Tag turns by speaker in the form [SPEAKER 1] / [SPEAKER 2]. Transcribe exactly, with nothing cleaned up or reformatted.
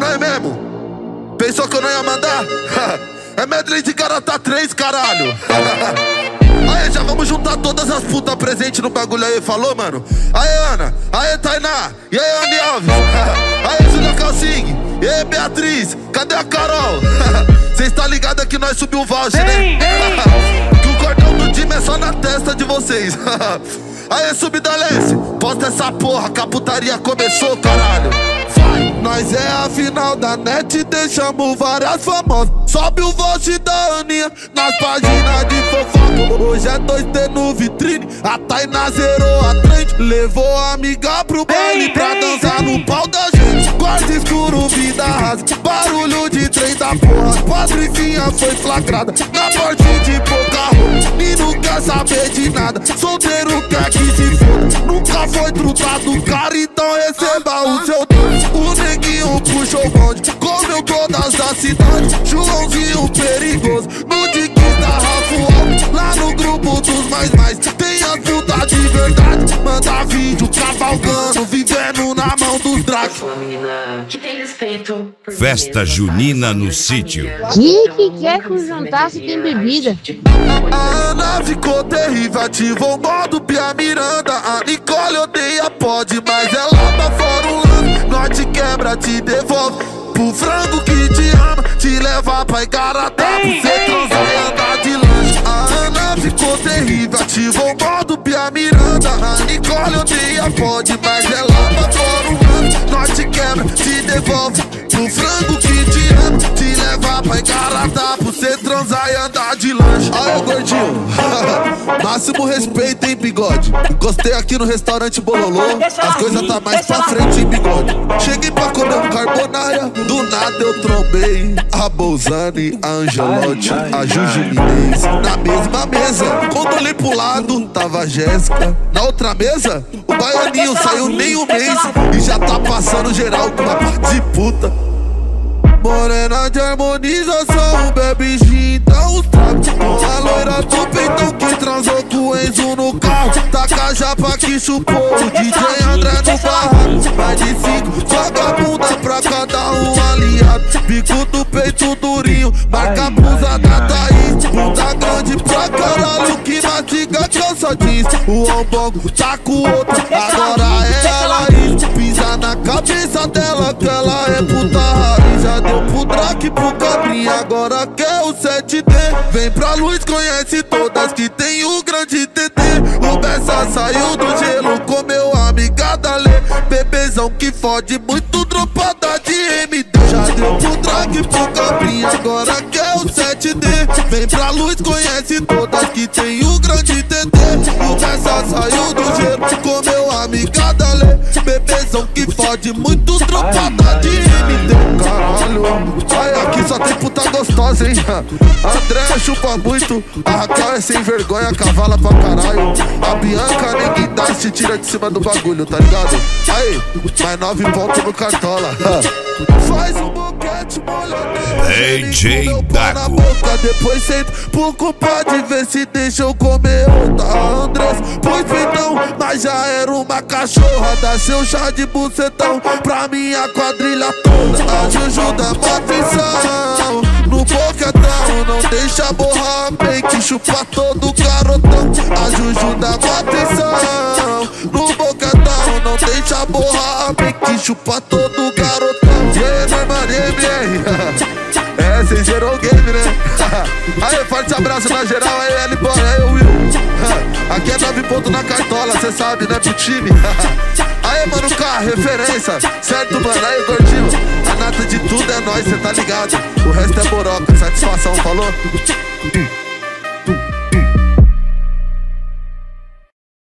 [SPEAKER 1] É mesmo? Pensou que eu não ia mandar? É medley de Garota três, caralho. Aê, já vamos juntar todas as putas presentes no bagulho aí, falou, mano? Aê, Ana, aê, Tainá, e aí, Andy Alves. Aê, Julia Calcing, e aí, Beatriz, cadê a Carol? Cês tá ligado que nós subiu o voucher, né? Que o cordão do time é só na testa de vocês. Aê, Subdalense, posta essa porra, que a putaria começou, caralho. Vai! Nós é a final da net, deixamos várias famosas. Sobe o voucher da Aninha nas páginas de fofoca. Hoje é dois T no vitrine, a Tainá zerou a trend. Levou a amiga pro baile pra dançar no pau da gente. Quarto escuro, vida rasa, barulho de trem da porra. Patricinha foi flagrada na porta de pouca roupa. E não quer saber de nada, solteiro quer que se foda. Nunca foi trutado, cara, então receba o seu dono. O neguinho puxou o bonde, comeu todas da cidade. Joãozinho perigoso, no diquinho da Rafael. Lá no grupo dos mais mais, tem as putas de verdade. Manda vídeo cavalgando, vivendo na mão dos dragos.
[SPEAKER 2] Festa junina no sítio.
[SPEAKER 3] Que que quer que o jantar se tem bebida?
[SPEAKER 1] A Ana ficou terrível, ativou o modo Pia Miranda. A Nicole odeia pode, mas ela tá fora o lance. Nós te quebra, te devolve pro frango que te ama. Te leva pra Igaratá, pra cê transar e andar de lanche. A Ana ficou terrível, ativou o modo Pia Miranda. A Nicole odeia pode, mas ela tá fora o lance. Nós te quebra, te devolve pro frango que te ama. Te leva pra Igaratá, pra cê transar e andar de lanche. Aê, gordinho, máximo respeito, hein, bigode. Encostei aqui no restaurante Bololô, as coisas tá mais pra frente, hein, bigode. Cheguei pra comer um carbonara, do nada eu trombei a Bolzani, a Angelotti, a Juju Inês. Na mesma mesa, quando olhei pro lado, tava a Jéssica. Na outra mesa, o baianinho saiu nem um mês e já tá passando geral com uma parte de puta. Morena de harmonização, bebe gin, então os trapos. Com a loira do peitão que transou com o Enzo no carro. Taca a japa que chupou o D J André no barraco. Mais de cinco, joga a bunda pra cada um aliado. Bico do peito durinho, marca a blusa da Thaís. Bunda grande pra caralho que mastiga calça jeans. O ombongo tá com outra, agora é ela isso. Pisa na cabeça dela que ela é puta raiz. Já deu pro Drake, pro Cabrinha, agora quer o sete D. Vem pra luz, conhece todas que tem o grande T T. O Bessa saiu do gelo, comeu a amiga da Lê. Bebezão que fode muito, dropada de M D. Já deu pro Drake, pro Cabrinha, agora quer o sete D. Vem pra luz, conhece todas que tem o grande T T. O Bessa saiu do gelo, comeu a amiga da Lê. Bebezão que fode muito, dropada de M D. Caralho, ai, aqui só tem puta gostosa, hein? André chupa muito, a Raquel é sem vergonha, cavala pra caralho. A Bianca ninguém dá, se tira de cima do bagulho, tá ligado? Aí, mais nove pontos no Cartola. Faz um boquete molhado,
[SPEAKER 2] D J Dago.
[SPEAKER 1] depois senta por culpa de ver se deixa eu comer outra. A Andrés pôs peitão, mas já era uma cachorra. Dá seu chá de bucetão pra minha quadrilha toda. A Juju dá atenção no boquetão, não deixa borrar bem que chupa todo garotão. A Juju dá atenção no boquetão, não deixa borrar bem que chupa todo garotão. E aí, meu irmão, M R? É, cês gerou o game, né? Aí, forte abraço na geral, aí, L-Boy, aí, Will. Aqui é nove pontos na Cartola, cê sabe, né, pro time. Aí, mano, K, referência, certo, mano? Aí, gordinho, a nata de tudo é nóis, cê tá ligado. O resto é boroca, satisfação, falou?